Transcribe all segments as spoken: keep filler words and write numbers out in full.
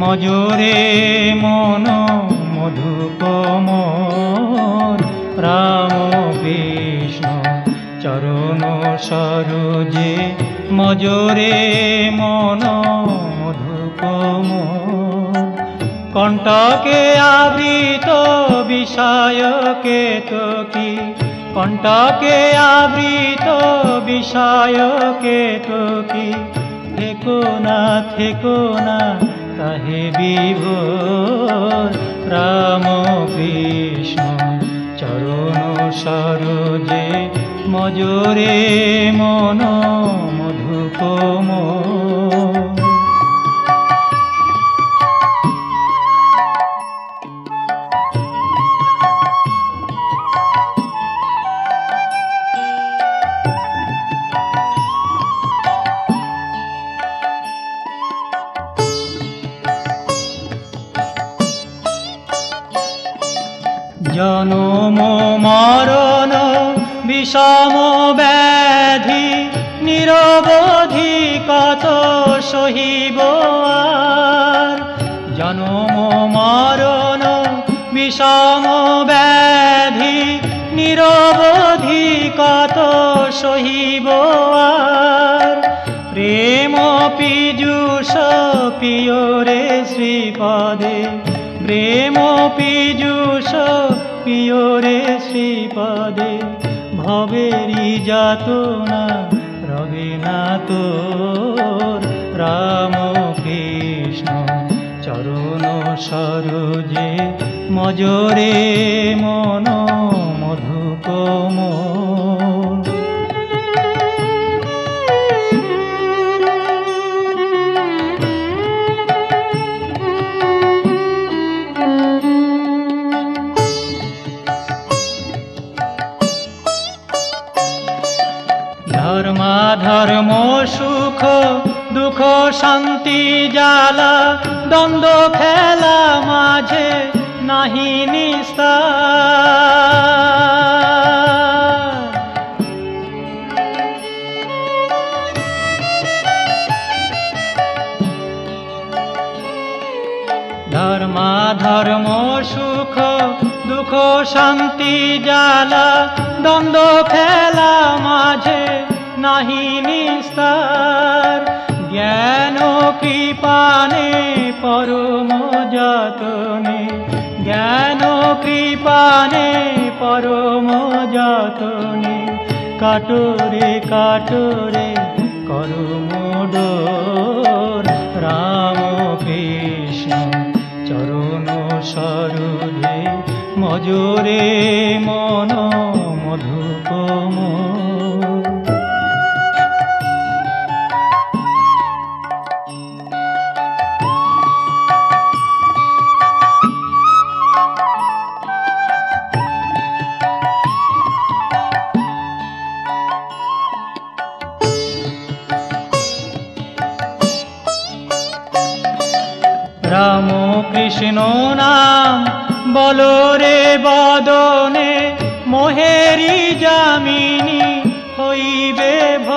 মজরে মন মধুপ মোর রাম কৃষ্ণ চরণ সরোজে মজরে মন মধুপ মোর কণ্টকে আবৃত বিষয় কেতকী কণ্টকে আবৃত বিষয় কেতকী থেকো না থেকো না তাহে বিভোর রাম কৃষ্ণ চরণ সরোজে মজরে মন মধুপ মোর জনম মরণ বিষম ব্যাধি নিরবধি কত সহিব আর জনম মরণ বিষম ব্যাধি নিরবধি কত সহিব আর প্রেম পীযুষ পিয়রে শ্রীপদে প্রেম পীযুষ পিয়রে শ্রীপদে ভবেরি যাতনা রবে না তোর রাম কৃষ্ণ চরণ সরোজে মজরে মন মধুপ মোর ধর্মা ধর্ম সুখ দুঃখ শান্তি জ্বালা দ্বন্দ্ব খেলা মাঝে নাহি নিস্তার ধর্মা ধর্ম সুখ দুঃখ শান্তি জ্বালা দ্বন্দ্ব খেলা মাঝে নাহি নিস্তার জ্ঞান কৃপানে পরম যতনে জ্ঞান কৃপানে পরম যতনে কাটরে কাটরে করম ডোর রাম কৃষ্ণ চরণ সরোজে মজরে মন মধুপ মোর রাম কৃষ্ণ নাম বলো রে বদনে মোহেরি যামিনী হইবে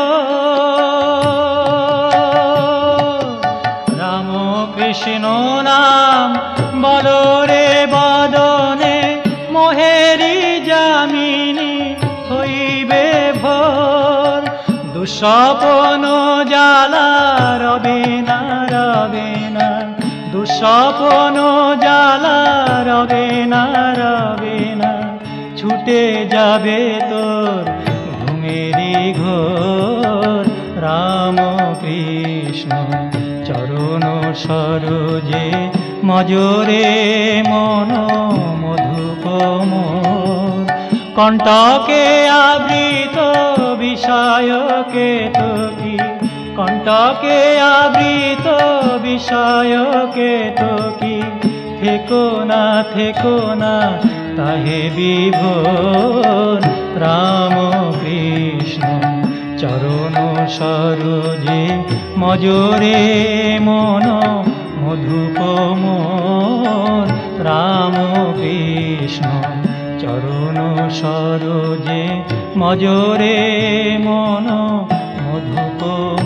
ভোর রাম কৃষ্ণ নাম বলো রে বদনে মোহেরি যামিনী হইবে ভোর দুঃস্বপ্ন জ্বালা রবে না রবে না দুঃস্বপ্ন জ্বালা রবে না রবে না ছুটে যাবে তোর ঘুমেরি ঘোর রাম কৃষ্ণ চরণ সরোজে মজরে মন মধুপ মোর কণ্টকে আবৃত বিষয় কেতকী কণ্টকে আবৃত বিষয় কেতকী থেকো না থেকো না তাহে বিভোর রাম কৃষ্ণ চরণ সরোজে মজরে মন মধুপ মোর রাম কৃষ্ণ চরণ সরোজে মজরে মন মধুপ